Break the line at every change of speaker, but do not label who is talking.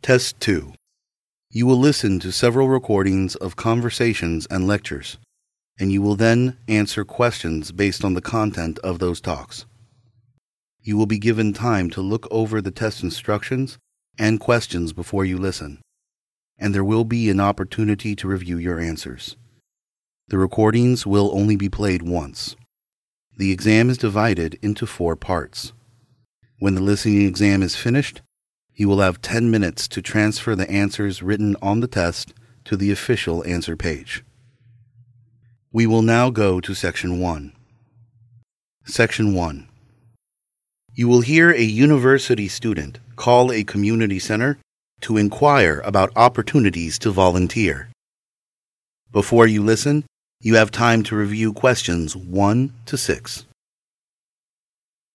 Test 2. You will listen to several recordings of conversations and lectures, and you will then answer questions based on the content of those talks. You will be given time to look over the test instructions and questions before you listen, and there will be an opportunity to review your answers. The recordings will only be played once. The exam is divided into 4 parts. When the listening exam is finished, you will have 10 minutes to transfer the answers written on the test to the official answer page. We will now go to Section 1. Section 1. You will hear a university student call a community center to inquire about opportunities to volunteer. Before you listen, you have time to review questions 1 to 6.